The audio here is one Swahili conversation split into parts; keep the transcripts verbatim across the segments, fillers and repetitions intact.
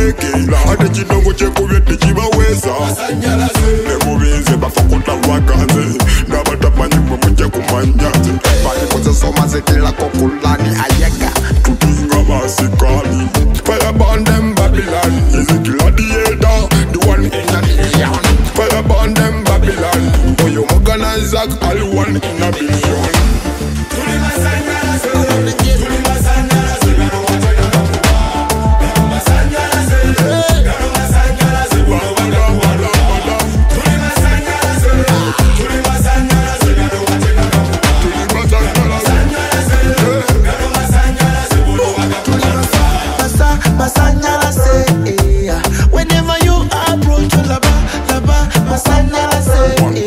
tekila ate chidongo chekubye techibaweza nemubize bafakuta wakanze nabatamanyi mwe mujja kumanyaze balikoze soma zetela kokulani ayega tutinga basikali fire burn them Babylon is it gladiator the one in a million fire burn them Babylon for you organize all one in a billion. Whenever you approach to laba, laba, masanyala say,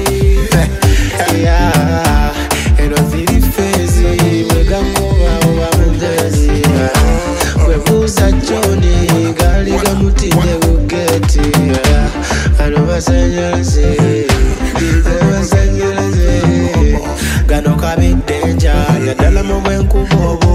yeah, and on the face, we can move over Mundezi. We lose a Johnny, Galiga Muti, they will get it. I know masanyala say, masanyala say, Gano kabi danger, ya dala mo wenku bobo.